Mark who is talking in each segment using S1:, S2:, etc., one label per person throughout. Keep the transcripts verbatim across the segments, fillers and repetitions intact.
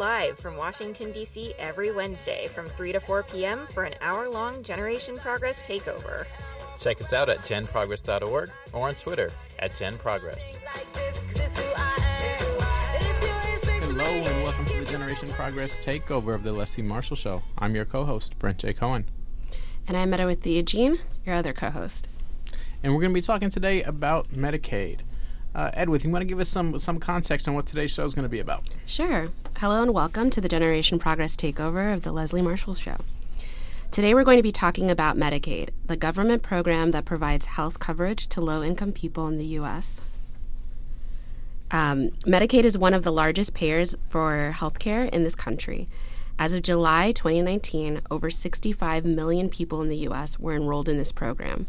S1: live from Washington, D C every Wednesday from three to four p.m. for an hour-long Generation Progress takeover.
S2: Check us out at gen progress dot org or on Twitter at gen progress.
S3: Hello and welcome to the Generation Progress takeover of the Leslie Marshall Show. I'm your co-host, Brent J. Cohen.
S4: And I'm Meadowithia Jean, your other co-host.
S3: And we're going to be talking today about Medicaid. Uh, Edwith, you want to give us some, some context on what today's show is going to be about?
S4: Sure. Hello and welcome to the Generation Progress takeover of the Leslie Marshall Show. Today we're going to be talking about Medicaid, the government program that provides health coverage to low-income people in the U S Um, Medicaid is one of the largest payers for health care in this country. As of July twenty nineteen, over sixty-five million people in the U S were enrolled in this program.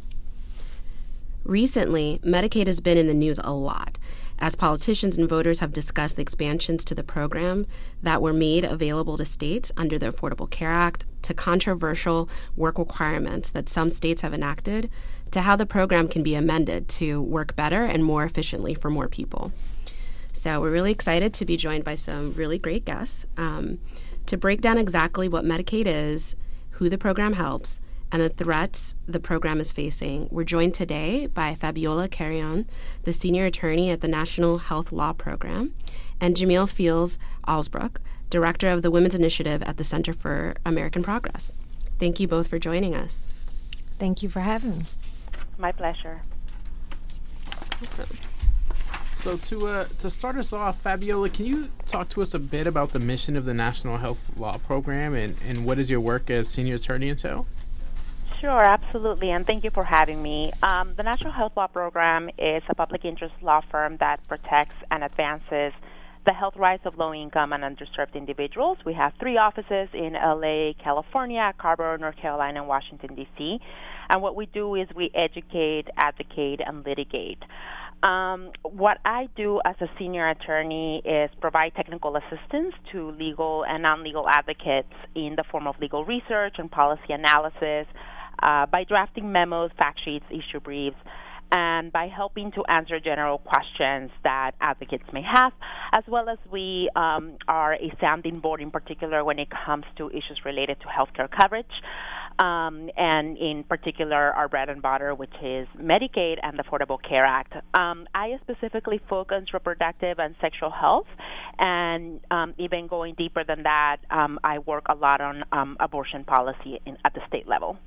S4: Recently, Medicaid has been in the news a lot, as politicians and voters have discussed the expansions to the program that were made available to states under the Affordable Care Act, to controversial work requirements that some states have enacted, to how the program can be amended to work better and more efficiently for more people. So we're really excited to be joined by some really great guests um, to break down exactly what Medicaid is, who the program helps, and the threats the program is facing. We're joined today by Fabiola Carrion, the senior attorney at the National Health Law Program, and Jamil Fields Alsbrook, director of the Women's Initiative at the Center for American Progress. Thank you both for joining us.
S5: Thank you for having me.
S6: My pleasure.
S3: Awesome. So to uh, to start us off, Fabiola, can you talk to us a bit about the mission of the National Health Law Program and, and what does your work as senior attorney entail?
S6: Sure, absolutely, and thank you for having me. Um, the National Health Law Program is a public interest law firm that protects and advances the health rights of low-income and underserved individuals. We have three offices in L A, California, Carborough, North Carolina, and Washington, D C, and what we do is we educate, advocate, and litigate. Um, what I do as a senior attorney is provide technical assistance to legal and non-legal advocates in the form of legal research and policy analysis, uh, by drafting memos, fact sheets, issue briefs, and by helping to answer general questions that advocates may have, as well as we um, are a sounding board in particular when it comes to issues related to healthcare coverage, um, and in particular our bread and butter, which is Medicaid and the Affordable Care Act. Um, I specifically focus on reproductive and sexual health, and um, even going deeper than that, um, I work a lot on um, abortion policy in, at the state level.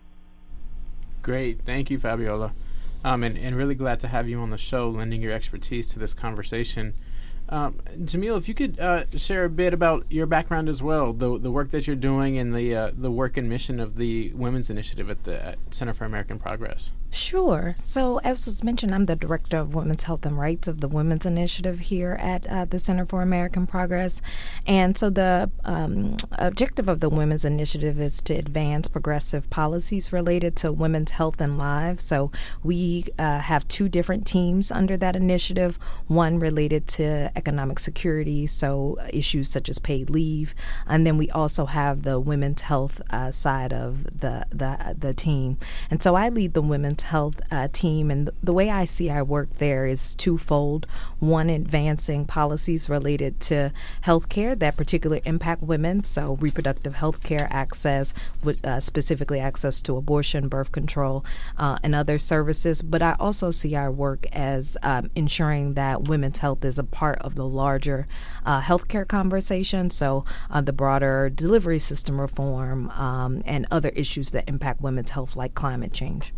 S3: Great. Thank you, Fabiola. Um, and, and really glad to have you on the show, lending your expertise to this conversation. Um, Jamil, if you could uh, share a bit about your background as well, the the work that you're doing and the uh, the work and mission of the Women's Initiative at the at Center for American Progress.
S5: Sure. So as was mentioned, I'm the Director of Women's Health and Rights of the Women's Initiative here at uh, the Center for American Progress. And so the um, objective of the Women's Initiative is to advance progressive policies related to women's health and lives. So we uh, have two different teams under that initiative, one related to economic security, so issues such as paid leave, and then we also have the women's health uh, side of the, the, the team. And so I lead the women's health uh, team, and th- the way I see our work there is twofold. One, advancing policies related to health care that particularly impact women, so reproductive health care access, with, uh, specifically access to abortion, birth control, uh, and other services. But I also see our work as um, ensuring that women's health is a part of the larger uh, healthcare conversation, so uh, the broader delivery system reform um, and other issues that impact women's health, like climate change.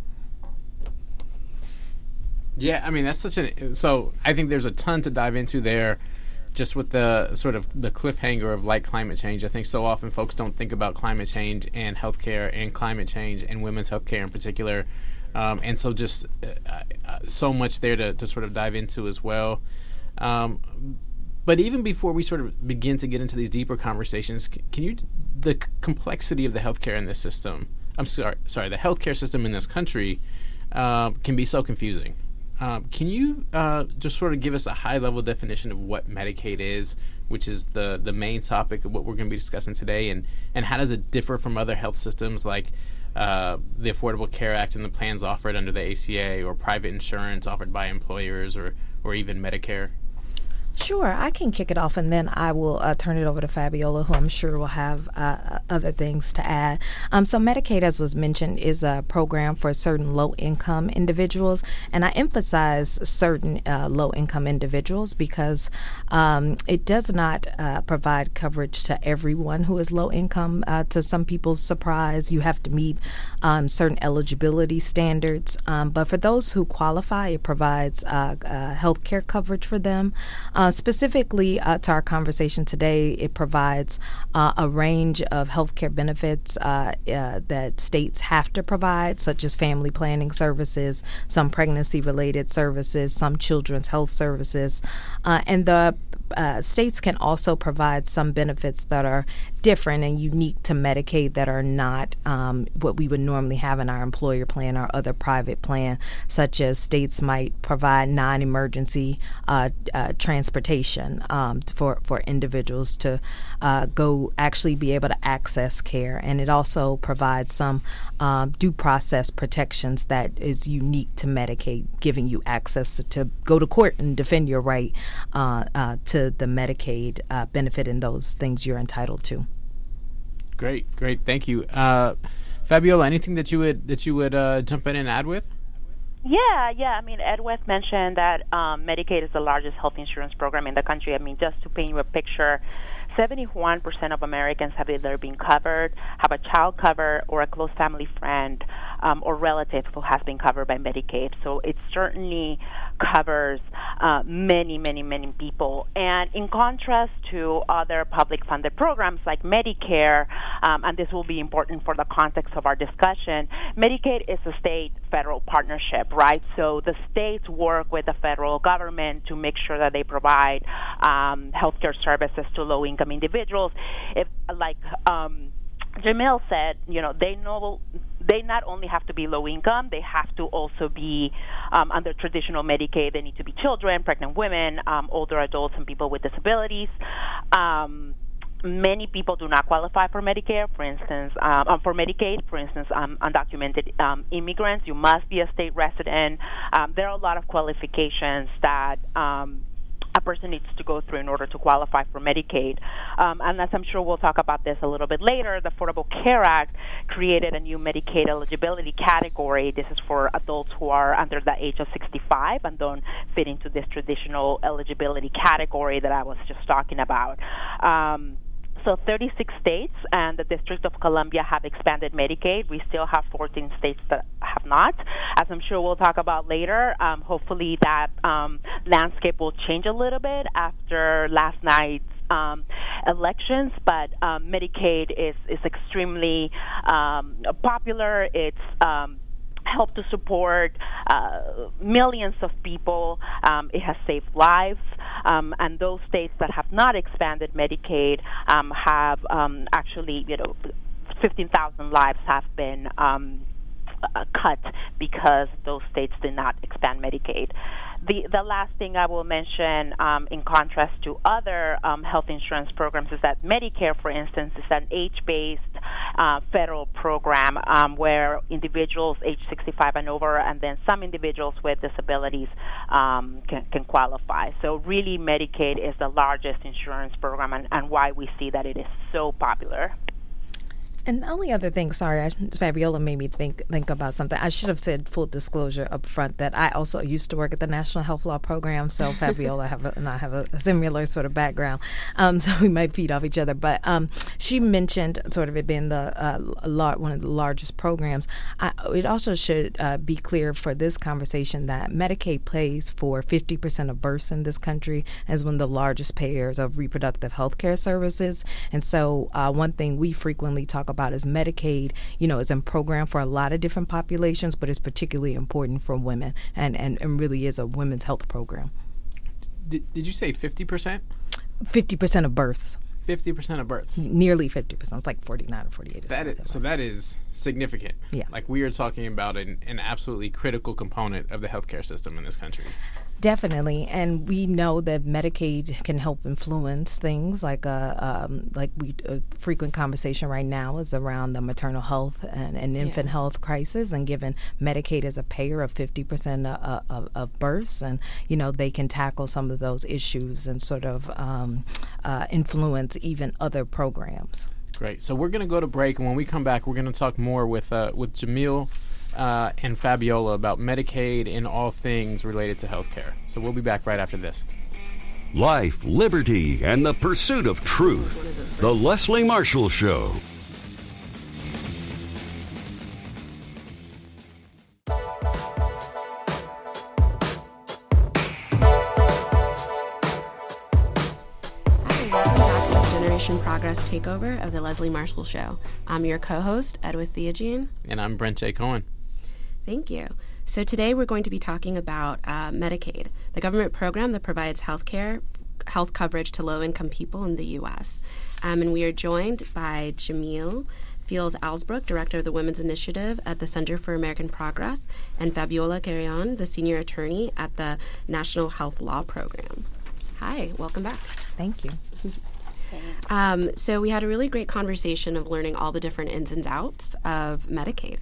S3: Yeah, I mean, that's such a, so I think there's a ton to dive into there, just with the sort of the cliffhanger of like climate change. I think so often folks don't think about climate change and healthcare and climate change and women's healthcare in particular. Um, and so just uh, uh, so much there to, to sort of dive into as well. Um, but even before we sort of begin to get into these deeper conversations, can you, the complexity of the healthcare in this system, I'm sorry, sorry, the healthcare system in this country uh, can be so confusing. Um, can you uh, just sort of give us a high-level definition of what Medicaid is, which is the, the main topic of what we're going to be discussing today, and, and how does it differ from other health systems like uh, the Affordable Care Act and the plans offered under the A C A, or private insurance offered by employers, or, or even Medicare?
S5: Sure, I can kick it off, and then I will uh, turn it over to Fabiola, who I'm sure will have uh, other things to add. Um, so Medicaid, as was mentioned, is a program for certain low-income individuals, and I emphasize certain uh, low-income individuals because um, it does not uh, provide coverage to everyone who is low-income. Uh, to some people's surprise, you have to meet um, certain eligibility standards, um, but for those who qualify, it provides uh, uh, health care coverage for them. Uh, specifically uh, to our conversation today, it provides uh, a range of healthcare benefits uh, uh, that states have to provide, such as family planning services, some pregnancy-related services, some children's health services, uh, and the uh, states can also provide some benefits that are different and unique to Medicaid that are not um, what we would normally have in our employer plan or other private plan, such as states might provide non-emergency uh, uh, transportation um, for, for individuals to uh, go actually be able to access care. And it also provides some um, due process protections that is unique to Medicaid, giving you access to, to go to court and defend your right uh, uh, to the Medicaid uh, benefit and those things you're entitled to.
S3: Great, great, thank you. Uh, Fabiola, anything that you would that you would uh, jump in and add with?
S6: Yeah, yeah. I mean, Ed West mentioned that um, Medicaid is the largest health insurance program in the country. I mean, just to paint you a picture, seventy-one percent of Americans have either been covered, have a child covered, or a close family friend um, or relative who has been covered by Medicaid. So it certainly covers uh, many, many, many people. And in contrast to other public-funded programs like Medicare, um, and this will be important for the context of our discussion, Medicaid is a state-federal partnership, right? So the states work with the federal government to make sure that they provide um, health care services to low-income individuals. If, like um, Jamil said, you know, they know they not only have to be low income, they have to also be um, under traditional Medicaid. They need to be children, pregnant women, um, older adults, and people with disabilities. Um, Many people do not qualify for Medicare, for instance, um, for Medicaid, for instance, um, undocumented um, immigrants. You must be a state resident. Um, there are a lot of qualifications that um, a person needs to go through in order to qualify for Medicaid. Um, and as I'm sure we'll talk about this a little bit later, the Affordable Care Act created a new Medicaid eligibility category. This is for adults who are under the age of sixty-five and don't fit into this traditional eligibility category that I was just talking about. Um, So thirty-six states and the District of Columbia have expanded Medicaid. We still have fourteen states that have not. As I'm sure we'll talk about later, um, hopefully that um, landscape will change a little bit after last night's um, elections. But um, Medicaid is, is extremely um, popular. It's um, helped to support uh, millions of people. Um, it has saved lives. Um, and those states that have not expanded Medicaid um, have um, actually, you know, fifteen thousand lives have been um, uh, cut because those states did not expand Medicaid. The the last thing I will mention, um, in contrast to other um, health insurance programs, is that Medicare, for instance, is an age-based uh, federal program um, where individuals age sixty-five and over, and then some individuals with disabilities um, can, can qualify. So really, Medicaid is the largest insurance program, and, and why we see that it is so popular.
S5: And the only other thing, sorry, I, Fabiola made me think think about something. I should have said full disclosure up front that I also used to work at the National Health Law Program, so Fabiola have a, and I have a, a similar sort of background, um, so we might feed off each other. But um, she mentioned sort of it being the uh, lar- one of the largest programs. I, it also should uh, be clear for this conversation that Medicaid pays for fifty percent of births in this country as one of the largest payers of reproductive health care services. And so uh, one thing we frequently talk about is Medicaid, you know, is a program for a lot of different populations, but it's particularly important for women and, and, and really is a women's health program.
S3: Did, did you say fifty percent?
S5: fifty percent of births.
S3: fifty percent of births.
S5: Nearly fifty percent. It's like forty-nine or forty-eight. Or
S3: that is, so that is significant.
S5: Yeah.
S3: Like we are talking about an, an absolutely critical component of the healthcare system in this country.
S5: Definitely, and we know that Medicaid can help influence things like uh, um, like we a frequent conversation right now is around the maternal health and, and infant
S4: Yeah.
S5: health crisis, and given Medicaid as a payer of fifty percent of, of, of births, and you know they can tackle some of those issues and sort of um, uh, influence even other programs.
S3: Great. So we're going to go to break, and when we come back, we're going to talk more with uh, with Jamil uh, and Fabiola about Medicaid and all things related to healthcare. So we'll be back right after this.
S7: Life, liberty, and the pursuit of truth. The Leslie Marshall Show.
S4: Hi, welcome back to Generation Progress Takeover of the Leslie Marshall Show. I'm your co-host, Edwith Theogene.
S3: And I'm Brent J. Cohen.
S4: Thank you. So today we're going to be talking about uh, Medicaid, the government program that provides health care, health coverage to low-income people in the U S. Um, and we are joined by Jamil Fields-Alsbrook, Director of the Women's Initiative at the Center for American Progress, and Fabiola Carrion, the Senior Attorney at the National Health Law Program. Hi, welcome back.
S5: Thank you.
S4: Um, so we had a really great conversation of learning all the different ins and outs of Medicaid.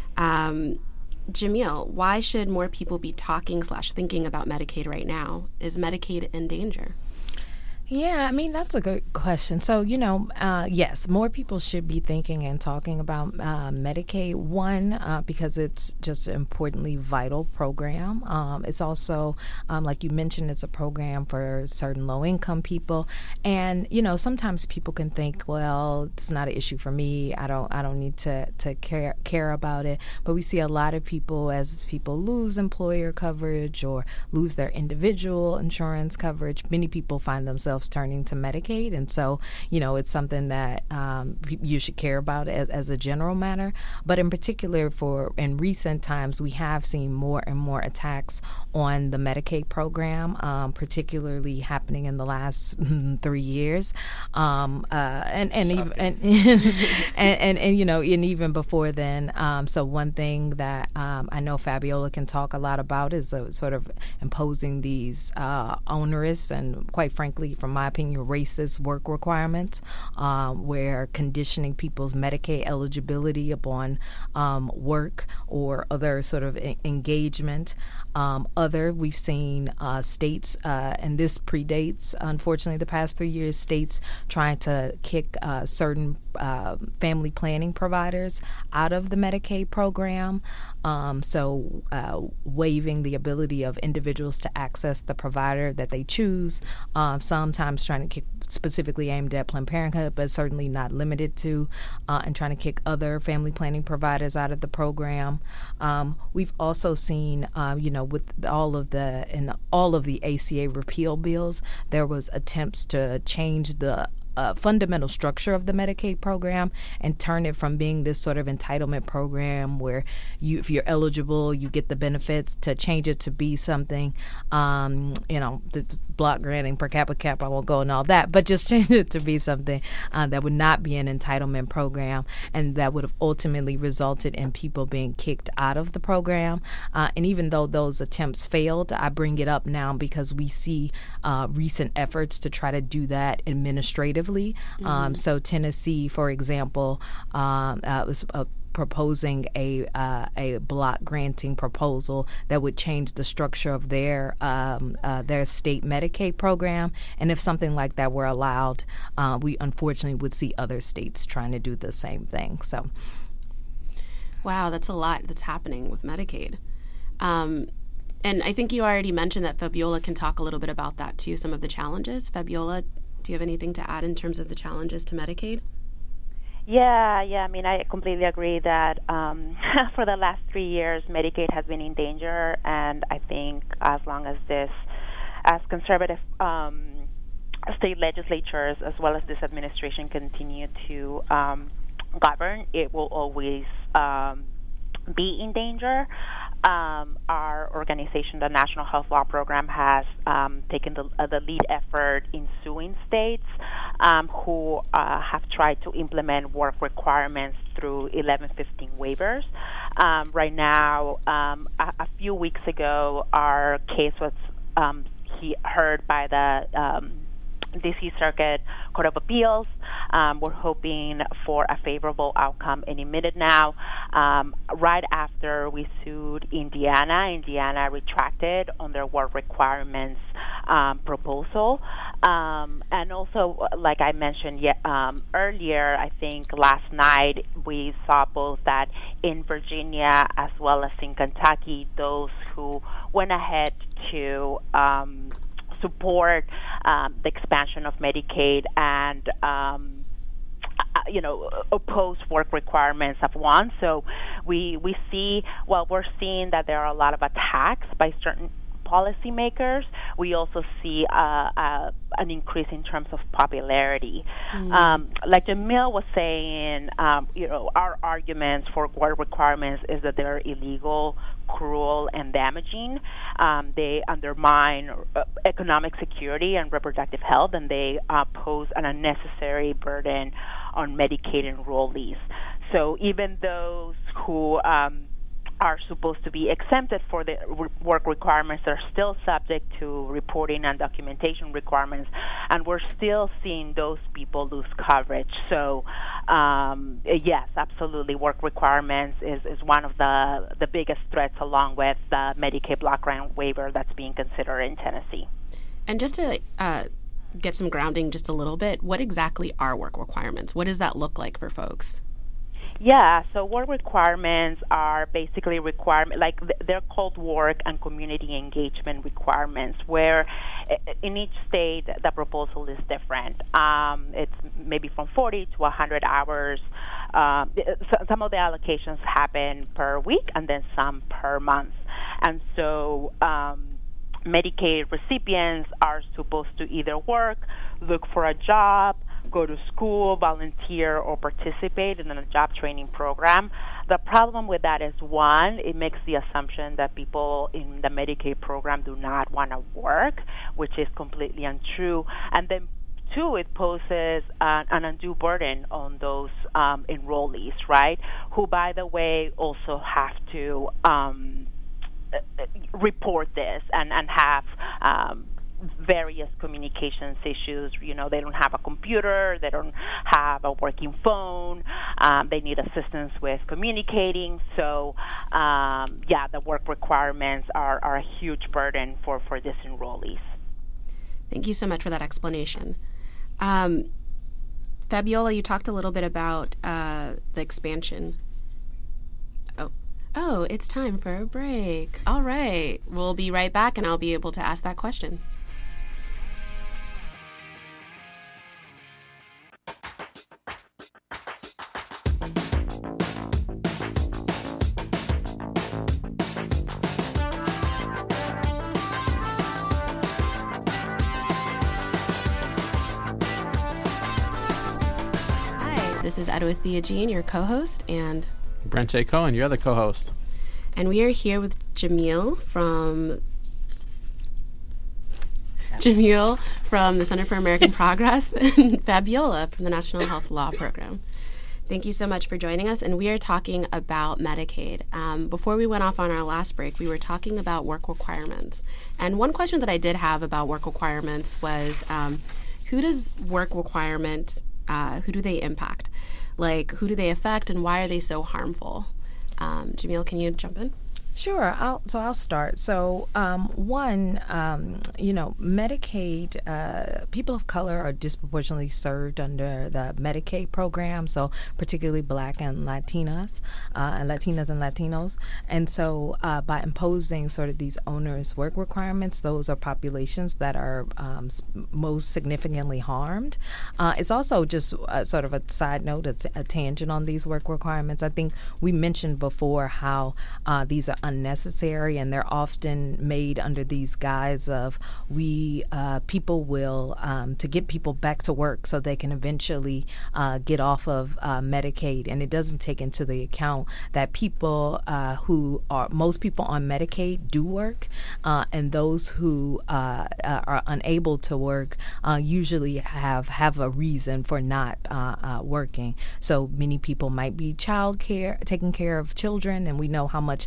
S4: Um, Jamil, why should more people be talking slash thinking about Medicaid right now? Is Medicaid in danger?
S5: Yeah, I mean, that's a good question. So, you know, uh, yes, more people should be thinking and talking about uh, Medicaid. One, uh, because it's just an importantly vital program. Um, it's also, um, like you mentioned, it's a program for certain low-income people. And, you know, sometimes people can think, well, it's not an issue for me. I don't I don't need to, to care, care about it. But we see a lot of people, as people lose employer coverage or lose their individual insurance coverage, many people find themselves turning to Medicaid, and so you know it's something that um, you should care about as, as a general matter. But in particular, for in recent times, we have seen more and more attacks on the Medicaid program, um, particularly happening in the last three years, um, uh, and and, even, and, and and and you know, and even before then. Um, so one thing that um, I know Fabiola can talk a lot about is uh, sort of imposing these uh, onerous and, quite frankly, from my opinion, racist work requirements, um, where conditioning people's Medicaid eligibility upon um, work or other sort of e- engagement. Um, other, we've seen uh, states, uh, and this predates, unfortunately, the past three years, states trying to kick uh, certain uh, family planning providers out of the Medicaid program. Um, so uh, waiving the ability of individuals to access the provider that they choose, um, sometimes trying to kick specifically aimed at Planned Parenthood, but certainly not limited to, uh, and trying to kick other family planning providers out of the program. Um, we've also seen, um, you know, with all of the in all of the A C A repeal bills, there was attempts to change the Uh, fundamental structure of the Medicaid program and turn it from being this sort of entitlement program where you, if you're eligible, you get the benefits, to change it to be something, um, you know, the block granting per capita cap, I won't go into all that, but just change it to be something uh, that would not be an entitlement program, and that would have ultimately resulted in people being kicked out of the program. Uh, and even though those attempts failed, I bring it up now because we see uh, recent efforts to try to do that administratively. Mm-hmm. Um, so Tennessee, for example, um, uh, was uh, proposing a uh, a block granting proposal that would change the structure of their um, uh, their state Medicaid program. And if something like that were allowed, uh, we unfortunately would see other states trying to do the same thing. So,
S4: wow, that's a lot that's happening with Medicaid. Um, and I think you already mentioned that Fabiola can talk a little bit about that too, some of the challenges. Fabiola, do you have anything to add in terms of the challenges to Medicaid?
S6: Yeah, yeah. I mean, I completely agree that um, for the last three years, Medicaid has been in danger, and I think as long as this, as conservative um, state legislatures as well as this administration continue to um, govern, it will always um, be in danger. Um, our organization, the National Health Law Program, has um, taken the, uh, the lead effort in suing states um, who uh, have tried to implement work requirements through eleven fifteen waivers. Um, right now, um, a, a few weeks ago, our case was um, he heard by the um, D C Circuit Court of Appeals. Um, we're hoping for a favorable outcome any minute now. Um, right after we sued Indiana, Indiana retracted on their work requirements um, proposal. Um, and also, like I mentioned yeah, um, earlier, I think last night we saw both that in Virginia as well as in Kentucky, those who went ahead to um, support um, the expansion of Medicaid and, um, you know, oppose work requirements have won. So we we see, well, we're seeing that there are a lot of attacks by certain policymakers. We also see uh, uh, an increase in terms of popularity. Mm. Um, like Jamil was saying, um, you know, our arguments for work requirements is that they're illegal, cruel, and damaging. Um, they undermine uh, economic security and reproductive health, and they uh, pose an unnecessary burden on Medicaid enrollees. So even those who um, are supposed to be exempted for the work requirements are still subject to reporting and documentation requirements, and we're still seeing those people lose coverage. So, um, yes, absolutely, work requirements is, is one of the, the biggest threats, along with the Medicaid block grant waiver that's being considered in Tennessee.
S4: And just to uh, get some grounding just a little bit, what exactly are work requirements? What does that look like for folks?
S6: Yeah, so work requirements are basically requirement, like they're called work and community engagement requirements, where in each state the proposal is different. Um, it's maybe from forty to one hundred hours. Um, some of the allocations happen per week and then some per month. And so um, Medicaid recipients are supposed to either work, look for a job, go to school, volunteer, or participate in a job training program. The problem with that is, one, it makes the assumption that people in the Medicaid program do not want to work, which is completely untrue. And then, two, it poses uh, an undue burden on those um, enrollees, right, who, by the way, also have to um, report this and, and have um, various communications issues. You know, they don't have a computer, they don't have a working phone, um, they need assistance with communicating. So, um, yeah, the work requirements are, are a huge burden for, for these enrollees.
S4: Thank you so much for that explanation. Um, Fabiola, you talked a little bit about uh, the expansion. Oh. Oh, it's time for a break. All right. We'll be right back, and I'll be able to ask that question. This is Adwithia Jean, your co-host, and
S3: Brent J. Cohen, your other co-host.
S4: And we are here with Jamil from Jamil from the Center for American Progress and Fabiola from the National Health Law Program. Thank you so much for joining us, and we are talking about Medicaid. Um, before we went off on our last break, we were talking about work requirements. And one question that I did have about work requirements was, um, who does work requirement Uh, who do they impact? Like, who do they affect, and why are they so harmful? Um, Jamil, can you jump in?
S5: Sure. I'll, so I'll start. So um, one, um, you know, Medicaid, uh, people of color are disproportionately served under the Medicaid program, so particularly Black and Latinas, uh, and Latinas and Latinos. And so uh, by imposing sort of these onerous work requirements, those are populations that are um, most significantly harmed. Uh, it's also just uh, sort of a side note, it's a tangent on these work requirements. I think we mentioned before how uh, these are unnecessary, and they're often made under these guise of we uh, people will um, to get people back to work so they can eventually uh, get off of uh, Medicaid, and it doesn't take into the account that people uh, who are most people on Medicaid do work, uh, and those who uh, are unable to work uh, usually have have a reason for not uh, uh, working. So many people might be child care, taking care of children, and we know how much child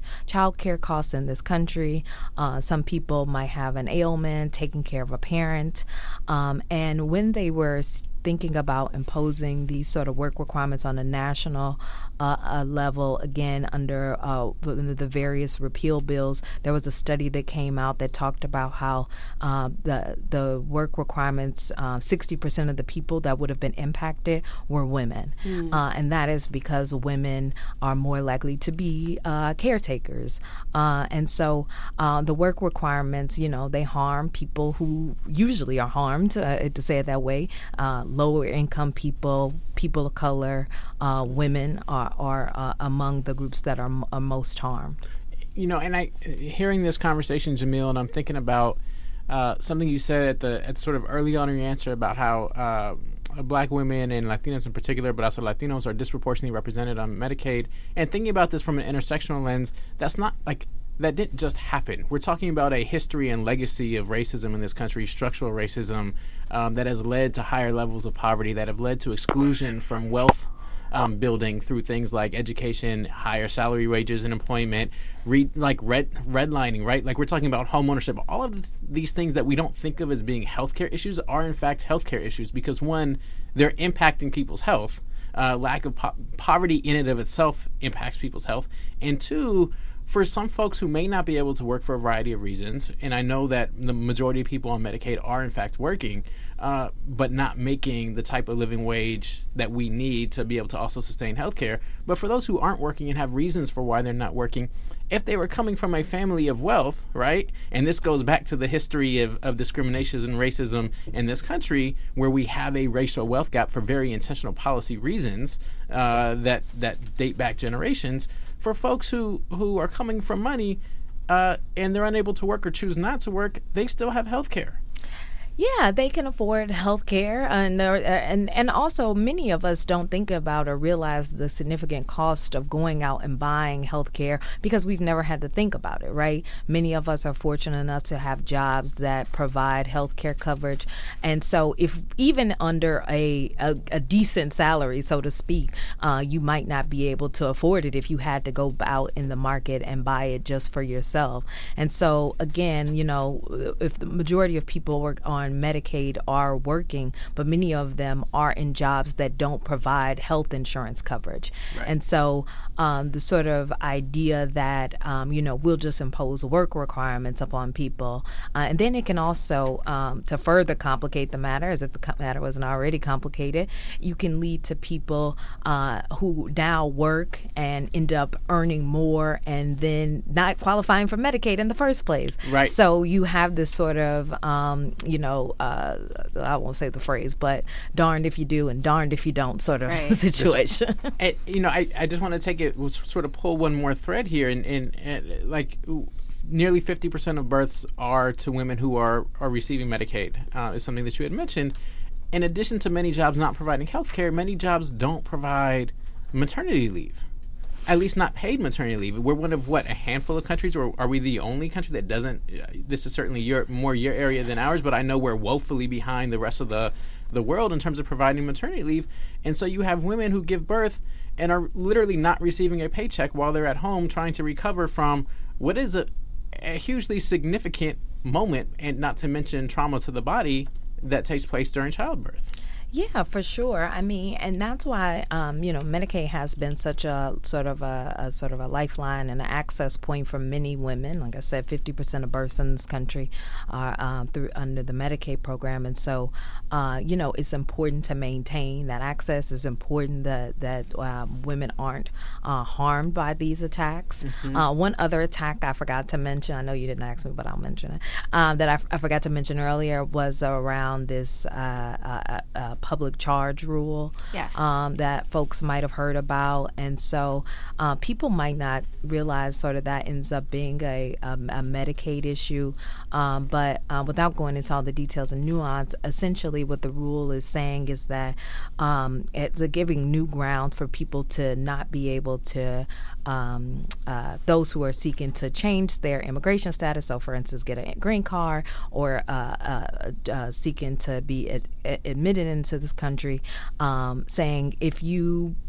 S5: childcare costs in this country. Uh, some people might have an ailment, taking care of a parent. Um, and when they were thinking about imposing these sort of work requirements on a national uh, uh, level, again, under uh, the various repeal bills, there was a study that came out that talked about how uh, the the work requirements, uh, sixty percent of the people that would have been impacted were women. Mm. Uh, and that is because women are more likely to be uh, caretakers. Uh, and so uh, the work requirements, you know, they harm people who usually are harmed, uh, to say it that way, uh, lower income people, people of color, uh, women are, are uh, among the groups that are, are most harmed.
S3: You know, and I, hearing this conversation, Jamil, and I'm thinking about uh, something you said at the at sort of early on in your answer about how uh, black women and Latinos in particular, but also Latinos, are disproportionately represented on Medicaid. And thinking about this from an intersectional lens, that's not like that didn't just happen. We're talking about a history and legacy of racism in this country, structural racism um, that has led to higher levels of poverty, that have led to exclusion from wealth um, building through things like education, higher salary wages and employment, re- like red redlining, right? Like we're talking about home ownership. All of th- these things that we don't think of as being healthcare issues are in fact healthcare issues because, one, they're impacting people's health. Uh, lack of po- poverty in and of itself impacts people's health. And two, for some folks who may not be able to work for a variety of reasons, and I know that the majority of people on Medicaid are in fact working, uh, but not making the type of living wage that we need to be able to also sustain healthcare. But for those who aren't working and have reasons for why they're not working, if they were coming from a family of wealth, right, and this goes back to the history of, of discrimination and racism in this country, where we have a racial wealth gap for very intentional policy reasons uh, that that date back generations, for folks who, who are coming from money uh, and they're unable to work or choose not to work, they still have health care.
S5: Yeah, they can afford health care, and, and and also many of us don't think about or realize the significant cost of going out and buying health care because we've never had to think about it, right? Many of us are fortunate enough to have jobs that provide health care coverage, and so if even under a, a, a decent salary, so to speak, uh, you might not be able to afford it if you had to go out in the market and buy it just for yourself. And so again, you know, if the majority of people work on Medicaid are working, but many of them are in jobs that don't provide health insurance coverage. Right. And so um, the sort of idea that, um, you know, we'll just impose work requirements upon people. Uh, and then it can also, um, to further complicate the matter, as if the matter wasn't already complicated, you can lead to people uh, who now work and end up earning more and then not qualifying for Medicaid in the first place.
S3: Right.
S5: So you have this sort of, um, you know, Uh, I won't say the phrase, but darned if you do and darned if you don't sort of right. situation.
S3: And, you know, I, I just want to take it, sort of pull one more thread here, and, and, and like nearly fifty percent of births are to women who are, are receiving Medicaid, uh, is something that you had mentioned. In addition to many jobs not providing health care, many jobs don't provide maternity leave. At least not paid maternity leave. We're one of, what, a handful of countries, or are we the only country that doesn't? Uh, this is certainly your, more your area than ours, but I know we're woefully behind the rest of the, the world in terms of providing maternity leave. And so you have women who give birth and are literally not receiving a paycheck while they're at home trying to recover from what is a, a hugely significant moment, and not to mention trauma to the body, that takes place during childbirth.
S5: Yeah, for sure. I mean, and that's why, um, you know, Medicaid has been such a sort of a, a sort of a lifeline and an access point for many women. Like I said, fifty percent of births in this country are um, through under the Medicaid program, and so, uh, you know, it's important to maintain that access. It's important that that um, women aren't uh, harmed by these attacks. Mm-hmm. Uh, one other attack I forgot to mention, I know you didn't ask me, but I'll mention it, um, that I, I forgot to mention earlier was around this uh, uh, uh, public charge rule.
S4: Yes.
S5: Um, that folks might have heard about, and so uh, people might not realize sort of that ends up being a, a, a Medicaid issue. Um, but uh, without going into all the details and nuance, essentially what the rule is saying is that um, it's a giving new ground for people to not be able to, um, uh, those who are seeking to change their immigration status, so for instance, get a green card, or uh, uh, uh, seeking to be ad- admitted into this country, um, saying if you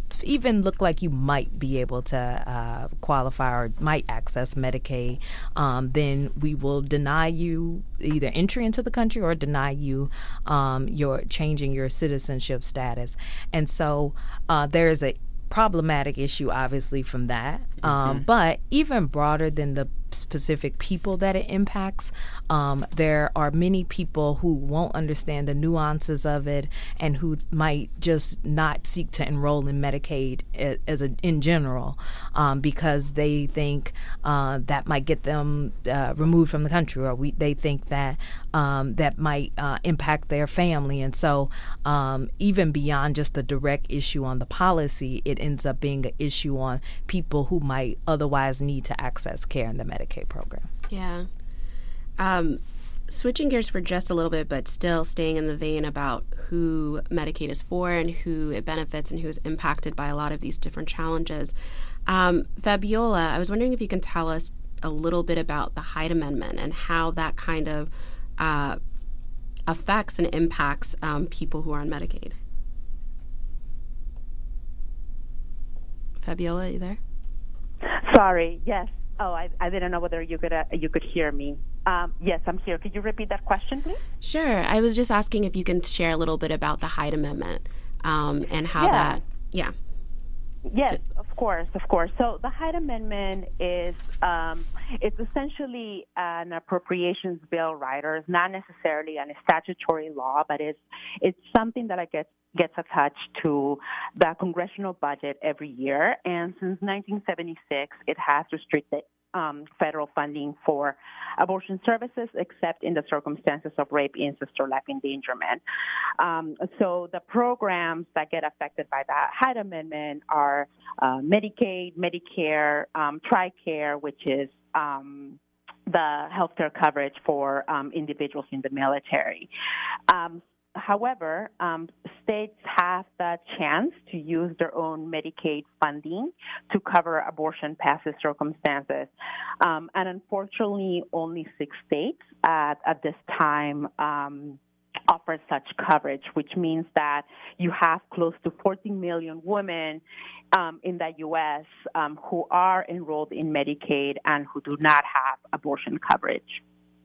S5: even look like you might be able to uh, qualify or might access Medicaid, um, then we will deny you either entry into the country or deny you um, your changing your citizenship status. And so uh, there is a problematic issue, obviously, from that. Um, mm-hmm. But even broader than the specific people that it impacts, um, there are many people who won't understand the nuances of it and who might just not seek to enroll in Medicaid as a, in general um, because they think uh, that might get them uh, removed from the country, or we, they think that um, that might uh, impact their family. And so um, even beyond just the direct issue on the policy, it ends up being an issue on people who might otherwise need to access care in the Medicaid program.
S4: Yeah. Um, switching gears for just a little bit, but still staying in the vein about who Medicaid is for and who it benefits and who is impacted by a lot of these different challenges. Um, Fabiola, I was wondering if you can tell us a little bit about the Hyde Amendment and how that kind of uh, affects and impacts um, people who are on Medicaid. Fabiola, are you there?
S6: Sorry, yes. Oh, I, I didn't know whether you could uh, you could hear me. Um, yes, I'm here. Could you repeat that question, please?
S4: Sure. I was just asking if you can share a little bit about the Hyde Amendment um, and how
S6: yeah.
S4: that, yeah.
S6: Yes, of course, of course. So the Hyde Amendment is um, it's essentially an appropriations bill, right? Or it's not necessarily a statutory law, but it's it's something that I guess gets attached to the congressional budget every year. And since nineteen seventy-six, it has restricted um, federal funding for abortion services, except in the circumstances of rape, incest, or life endangerment. Um, so the programs that get affected by that Hyde Amendment are uh, Medicaid, Medicare, um, TRICARE, which is um, the healthcare coverage for um, individuals in the military. Um, However, um, states have the chance to use their own Medicaid funding to cover abortion past the circumstances. Um, and unfortunately, only six states at, at this time um, offer such coverage, which means that you have close to fourteen million women um, in the U S um, who are enrolled in Medicaid and who do not have abortion coverage.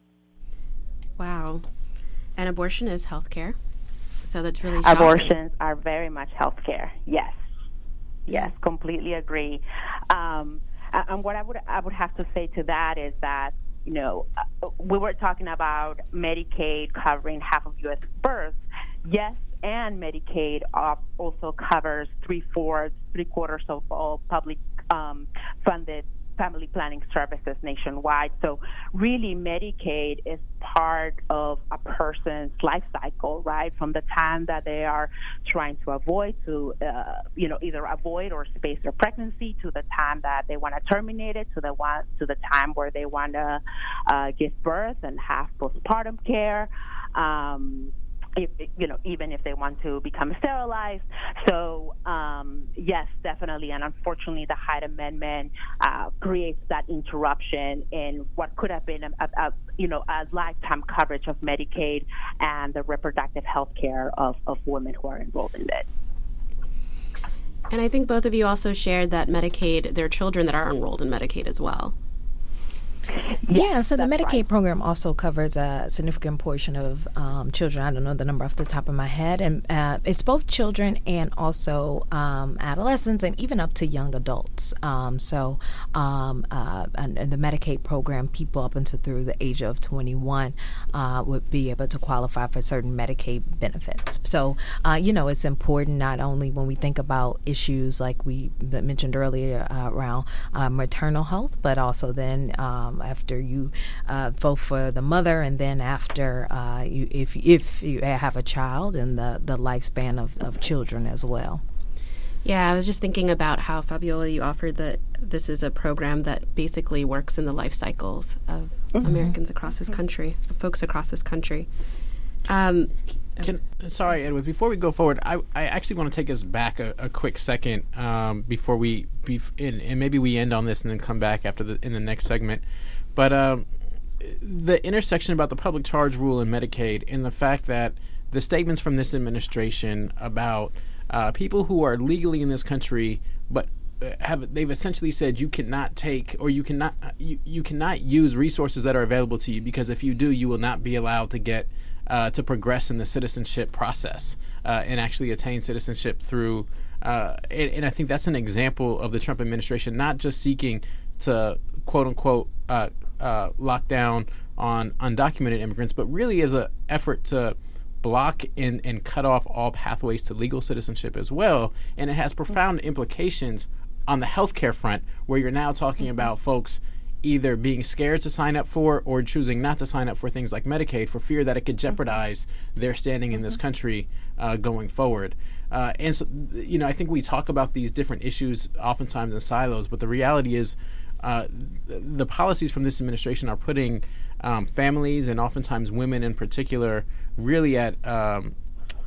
S4: Wow. And abortion is health care, so that's really shocking.
S6: Abortions are very much health care, yes. Yes, completely agree. Um, and what I would I would have to say to that is that, you know, we were talking about Medicaid covering half of U S births. Yes, and Medicaid also covers three-fourths, three-quarters of all public um, funded family planning services nationwide. So really Medicaid is part of a person's life cycle, right? From the time that they are trying to avoid to, uh, you know, either avoid or space their pregnancy, to the time that they want to terminate it, to the one, to the time where they want to uh, give birth and have postpartum care. Um, If, you know, even if they want to become sterilized. So, um, yes, definitely. And unfortunately, the Hyde Amendment uh, creates that interruption in what could have been, a, a, a, you know, a lifetime coverage of Medicaid and the reproductive health care of, of women who are enrolled in it.
S4: And I think both of you also shared that Medicaid, there are children that are enrolled in Medicaid as well.
S5: Yeah, so the Medicaid
S6: right.
S5: program also covers a significant portion of um, children. I don't know the number off the top of my head. And uh, it's both children and also um, adolescents and even up to young adults. Um, so um, uh, and, and the Medicaid program, people up until through the age of twenty-one uh, would be able to qualify for certain Medicaid benefits. So, uh, you know, it's important not only when we think about issues like we mentioned earlier uh, around uh, maternal health, but also then um, after you uh, vote for the mother, and then after uh, you, if if you have a child, and the, the lifespan of, of children as well.
S4: Yeah, I was just thinking about how, Fabiola, you offered that this is a program that basically works in the life cycles of mm-hmm. Americans across this country, of folks across this country. Um,
S3: Can, sorry, Edward, before we go forward, I, I actually want to take us back a, a quick second um, before we, bef- and, and maybe we end on this and then come back after the in the next segment. But um, the intersection about the public charge rule in Medicaid and the fact that the statements from this administration about uh, people who are legally in this country, but have they've essentially said you cannot take or you cannot you, you cannot use resources that are available to you, because if you do, you will not be allowed to get uh, to progress in the citizenship process uh, and actually attain citizenship through. Uh, and, and I think that's an example of the Trump administration not just seeking to quote unquote uh, uh, lock down on undocumented immigrants, but really as an effort to block and, and cut off all pathways to legal citizenship as well. And it has profound implications on the healthcare front, where you're now talking about folks either being scared to sign up for or choosing not to sign up for things like Medicaid for fear that it could jeopardize their standing in this country uh, going forward. Uh, and so, you know, I think we talk about these different issues oftentimes in silos, but the reality is uh, the policies from this administration are putting um, families and oftentimes women in particular really at um,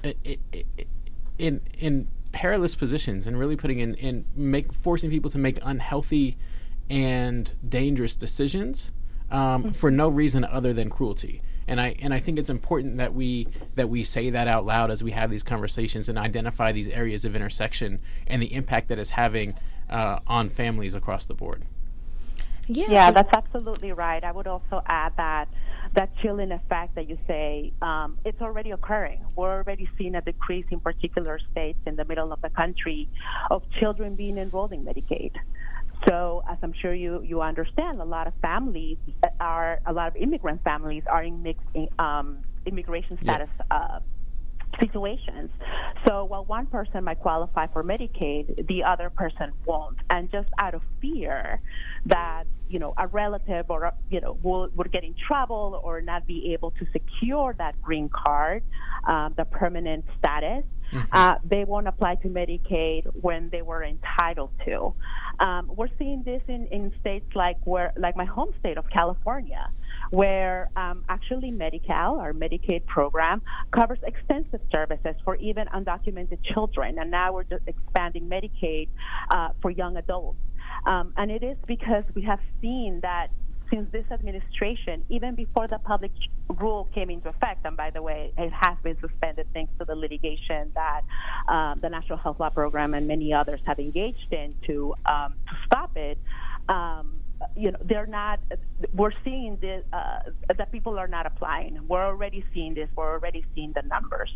S3: in in perilous positions, and really putting in, in make forcing people to make unhealthy and dangerous decisions um, mm-hmm. for no reason other than cruelty. And I and I think it's important that we that we say that out loud as we have these conversations and identify these areas of intersection and the impact that it's having uh, on families across the board.
S6: Yeah, yeah, that's absolutely right. I would also add that that chilling effect that you say, um, it's already occurring. We're already seeing a decrease in particular states in the middle of the country of children being enrolled in Medicaid. So, as I'm sure you, you understand, a lot of families are, a lot of immigrant families are in mixed um, immigration status yeah. uh, situations. So while one person might qualify for Medicaid, the other person won't. And just out of fear that, you know, a relative or, you know, will, would get in trouble or not be able to secure that green card, um, the permanent status, mm-hmm. uh, they won't apply to Medicaid when they were entitled to. Um, we're seeing this in, in states like where, like my home state of California, where um, actually Medi-Cal, our Medicaid program, covers extensive services for even undocumented children. And now we're just expanding Medicaid uh, for young adults. Um, and it is because we have seen that since this administration, even before the public rule came into effect, and by the way, it has been suspended thanks to the litigation that um, the National Health Law Program and many others have engaged in to, um, to stop it, um, you know, they're not, we're seeing this, uh, that people are not applying. We're already seeing this. We're already seeing the numbers.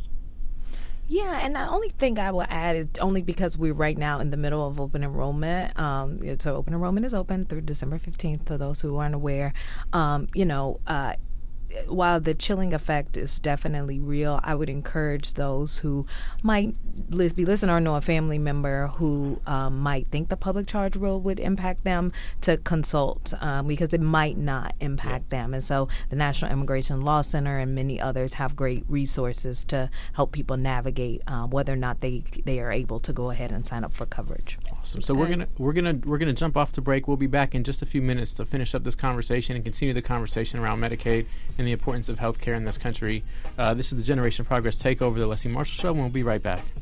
S5: Yeah, and the only thing I will add is only because we're right now in the middle of open enrollment. Um, so open enrollment is open through December fifteenth, for those who aren't aware. Um, you know, uh, while the chilling effect is definitely real, I would encourage those who might be listening or know a family member who um, might think the public charge rule would impact them to consult um, because it might not impact yeah. them. And so the National Immigration Law Center and many others have great resources to help people navigate uh, whether or not they they are able to go ahead and sign up for coverage.
S3: Awesome. So okay. we're gonna we're gonna we're gonna jump off to break. We'll be back in just a few minutes to finish up this conversation and continue the conversation around Medicaid and the importance of healthcare in this country. Uh, this is the Generation Progress Takeover, the Leslie Marshall Show, and we'll be right back.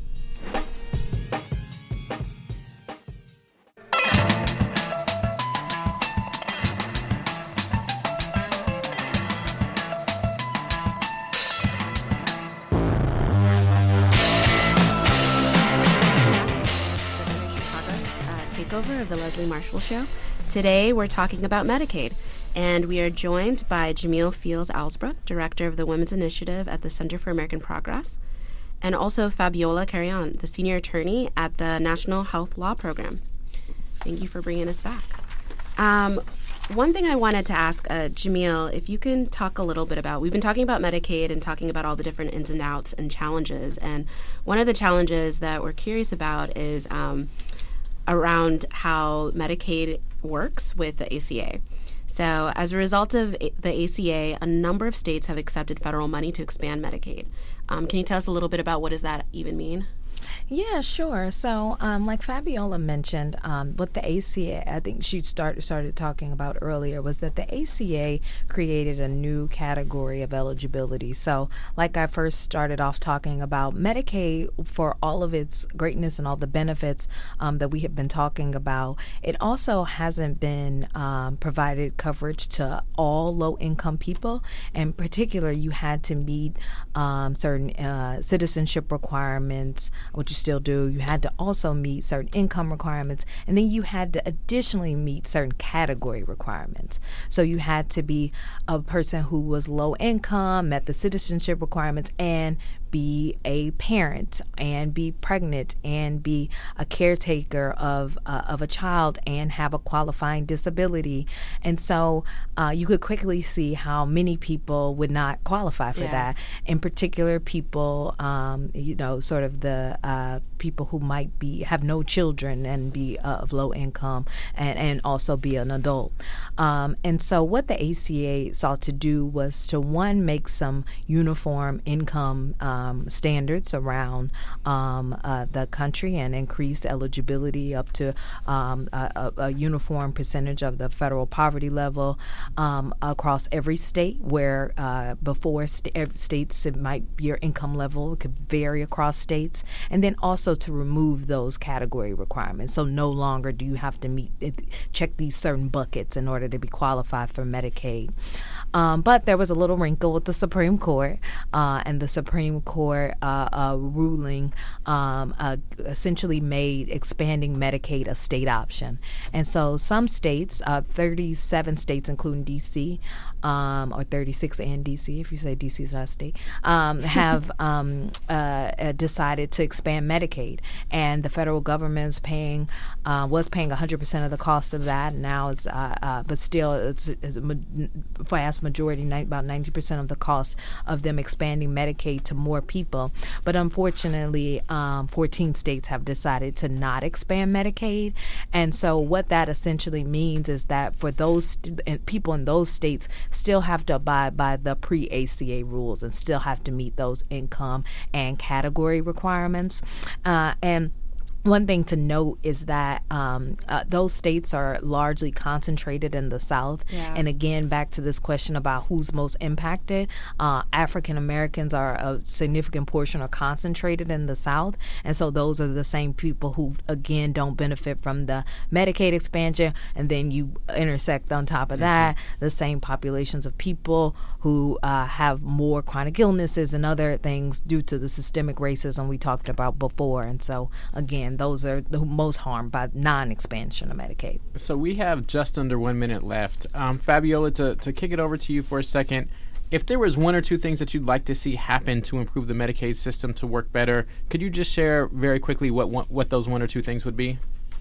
S4: Takeover of the Leslie Marshall Show. Today we're talking about Medicaid, and we are joined by Jamil Fields Alsbrook, Director of the Women's Initiative at the Center for American Progress, and also Fabiola Carrion, the Senior Attorney at the National Health Law Program. Thank you for bringing us back. Um, one thing I wanted to ask, uh, Jamil, if you can talk a little bit about, we've been talking about Medicaid and talking about all the different ins and outs and challenges, and one of the challenges that we're curious about is um, around how Medicaid works with the A C A. So as a result of the A C A, a number of states have accepted federal money to expand Medicaid. Um, can you tell us a little bit about what does that even mean?
S5: Yeah, sure. So, um, like Fabiola mentioned, um, what the A C A, I think she started started talking about earlier, was that the A C A created a new category of eligibility. So, like I first started off talking about, Medicaid, for all of its greatness and all the benefits um, that we have been talking about, it also hasn't been um, provided coverage to all low-income people. In particular, you had to meet um, certain uh, citizenship requirements which you still do. You had to also meet certain income requirements, and then you had to additionally meet certain category requirements. So you had to be a person who was low income, met the citizenship requirements, and be a parent, and be pregnant, and be a caretaker of uh, of a child, and have a qualifying disability. And so uh, you could quickly see how many people would not qualify for
S4: Yeah.
S5: that. In particular, people, um, you know, sort of the uh, people who might be have no children and be uh, of low income, and, and also be an adult. Um, and so what the A C A sought to do was to, one, make some uniform income um, standards around um, uh, the country, and increase eligibility up to um, a, a, a uniform percentage of the federal poverty level um, across every state, where uh, before st- ev- states it might your income level could vary across states, and then also to remove those category requirements. So no longer do you have to meet check these certain buckets in order to be qualified for Medicaid. Um, but there was a little wrinkle with the Supreme Court, uh, and the Supreme Court uh, uh, ruling um, uh, essentially made expanding Medicaid a state option. And so some states, uh, thirty-seven states, including D C, um, or thirty-six and D C, if you say D C is not a state, um, have um, uh, decided to expand Medicaid. And the federal government is paying, uh, was paying one hundred percent of the cost of that. Now it's, uh, uh, but still, it's, it's a vast majority, about ninety percent of the cost of them expanding Medicaid to more people. But unfortunately, um, fourteen states have decided to not expand Medicaid. And so what that essentially means is that for those st- people in those states still have to abide by the pre-A C A rules and still have to meet those income and category requirements. Uh, and One thing to note is that um, uh, those states are largely concentrated in the South.
S4: Yeah.
S5: And again, back to this question about who's most impacted, uh, African Americans are a significant portion are concentrated in the South. And so those are the same people who, again, don't benefit from the Medicaid expansion. And then you intersect on top of mm-hmm. that the same populations of people who uh, have more chronic illnesses and other things due to the systemic racism we talked about before. And so, again, those are the most harmed by non-expansion of Medicaid.
S3: So we have just under one minute left. Um, Fabiola, to, to kick it over to you for a second, if there was one or two things that you'd like to see happen to improve the Medicaid system to work better, could you just share very quickly what what, what those one or two things would be?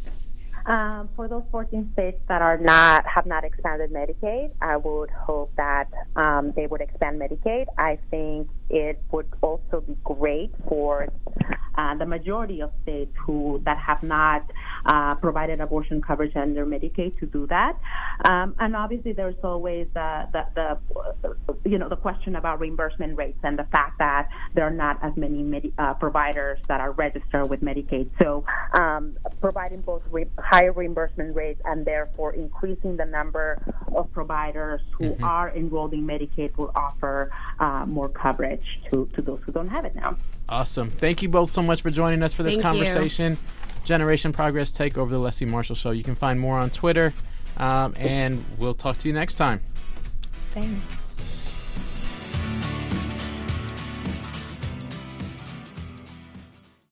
S6: Um, for those fourteen states that are not have not expanded Medicaid, I would hope that um, they would expand Medicaid. I think it would also be great for uh, the majority of states who that have not uh, provided abortion coverage under Medicaid to do that. Um, and obviously, there's always uh, the, the you know the question about reimbursement rates and the fact that there are not as many med- uh, providers that are registered with Medicaid. So um, providing both re- higher reimbursement rates and therefore increasing the number of providers who mm-hmm. are enrolled in Medicaid will offer uh, more coverage to, to those who don't have it now.
S3: Awesome. Thank you both so much for joining us for this
S4: Thank
S3: conversation. You. Generation Progress Takeover, the Leslie Marshall Show. You can find more on Twitter, um, and we'll talk to you next time.
S5: Thanks.